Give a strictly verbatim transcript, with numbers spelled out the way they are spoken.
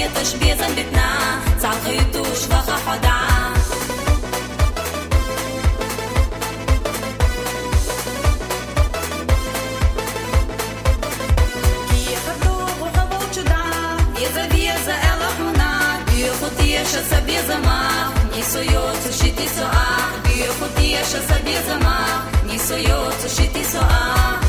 شيتش بيزن بتنا تعقيتوش بخا حدعا كي خطوه وخبو تشدعا بيزا بيزا الا هنا بيخطي شسا بيزا ما نيسو يوتو شيتي سوآ بيخطي شسا بيزا ما نيسو يوتو شيتي سوآ